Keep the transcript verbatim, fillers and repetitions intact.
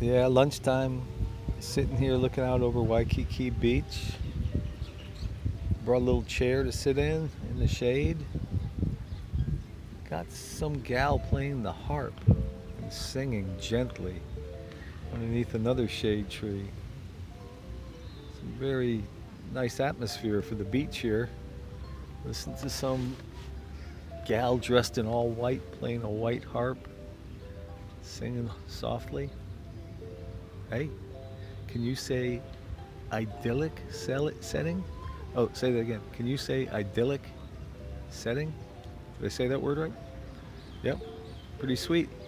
Yeah, lunchtime, sitting here looking out over Waikiki Beach. Brought a little chair to sit in in the shade. Got some gal playing the harp and singing gently underneath another shade tree. Some very nice atmosphere for the beach here. Listen to some gal dressed in all white playing a white harp, singing softly. Hey, can you say idyllic setting? Oh, say that again. Can you say idyllic setting? Did I say that word right? Yep. Pretty sweet.